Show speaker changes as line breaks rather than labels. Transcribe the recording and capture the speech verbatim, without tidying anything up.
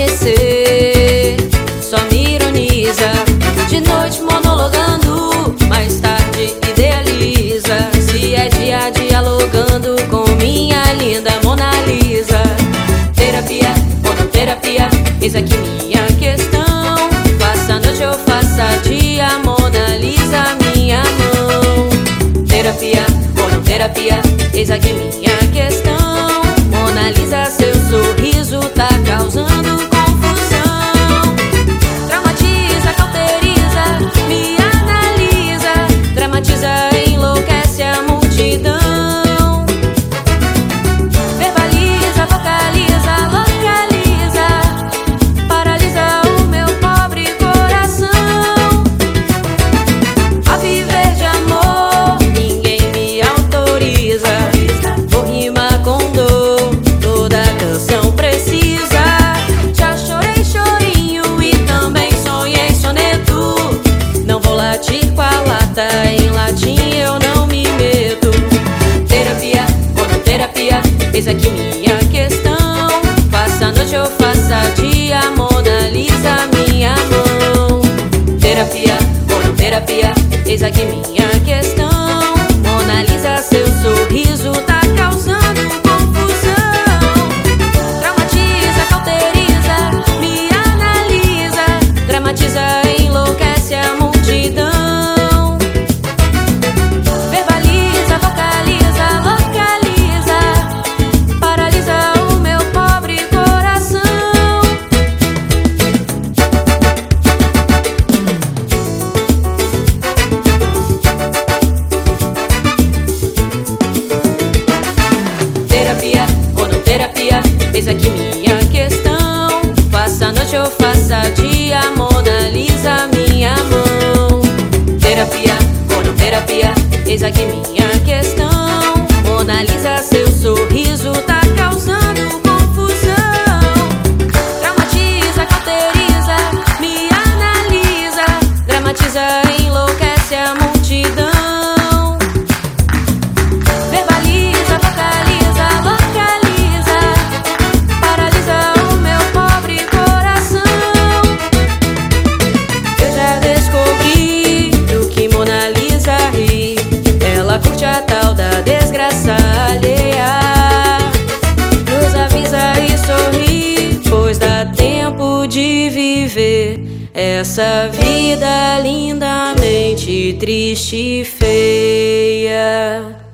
você só me ironiza. De noite monologando, mais tarde idealiza. Se é dia dialogando com minha linda Mona Lisa. Terapia, monoterapia, eis aqui minha questão. Faça noite ou faça dia, Mona Lisa, minha mão. Terapia, monoterapia, eis aqui minha questão. Mona Lisa, seu sorriso tá causando confusão. Dramatiza, cauteriza, me analisa. Dramatiza, enlouquece a multidão. Verbaliza, vocaliza, localiza. Paralisa o meu pobre coração. A viver de amor, ninguém me autoriza. Vou rimar com dor, toda canção precisa. Já chorei chorinho e também sonhei soneto. Não vou latir com a lata, em latim eu não me meto. Terapia, monoterapia, eis aqui minha questão. Faça noite ou faça dia, Mona Lisa, minha mão. Terapia, monoterapia, eis aqui minha questão. Mona Lisa, seu sorriso tá causando confusão. Dramatiza, cauteriza, me analisa. Dramatiza, enlouquece a multidão. Verbaliza, vocaliza, localiza. Paralisa o meu pobre coração. Terapia, monoterapia, eis aqui minha questão. Faça noite ou faça dia, Mona Lisa, minha mão. Terapia, monoterapia, eis aqui minha questão. Mona Lisa, seu sorriso tá causando confusão. Dramatiza, cauteriza, me analisa. Dramatiza, enlouquece a multidão. Verbaliza, vocaliza, localiza. Paralisa o meu pobre coração. Eu já descobri do que Mona Lisa ri. Ela curte a tal da desgraça alheia. Nos avisa e sorri, pois dá tempo de viver essa vida lindamente triste e feia.